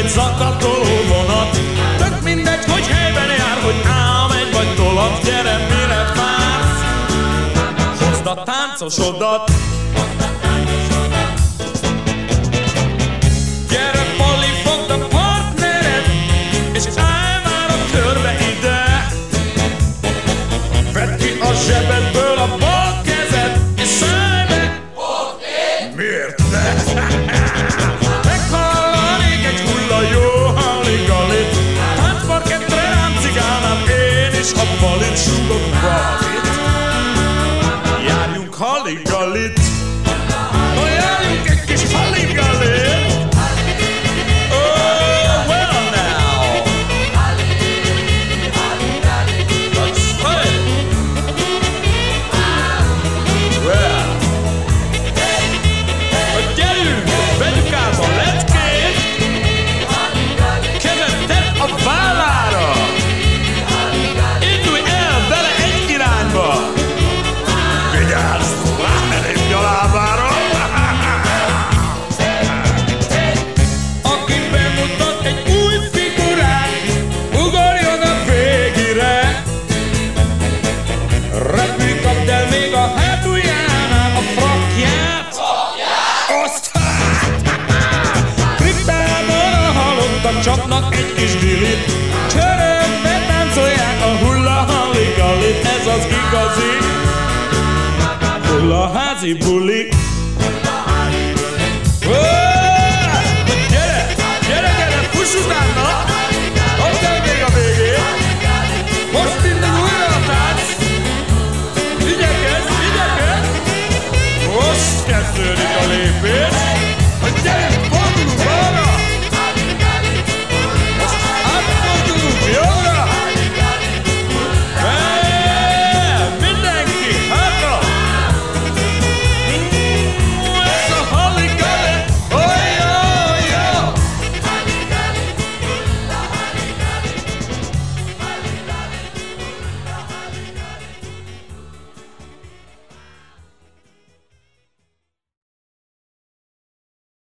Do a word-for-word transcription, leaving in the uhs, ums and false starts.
mint zakatoló vonat. Tök mindegy, hogy helyben jár, hogy ámegy vagy tolat. Gyere, mire vársz? Hozd a táncosodat. Gyere, Pali, fogd a partnered, és állj már a körbe ide. Vedd ki a zsebedből a bal kezed, és szállj be. Miért ne? Meghallanék egy hulla jó halligallit. Táncparkettre ráncigálnám én is a balit. Súgok valamit. Járjunk halligallit. No, járjunk egy kis halligallit. Oh, well now. That's right. Well. Gyerünk, vegyük át a leckét. Kezed tedd a vállára. Indulj el vele egy irányba. Vigyázz, rálépj a lábára. Aki bemutat egy új figurát, ugorjon a végére. Repülj, kapd el még a hátuljánál a frakját. Azt! Krippában a halottak csapnak egy kis dilit. Csörögve táncolják a hulla-halligallit. Ez az igazi hullaházi buli.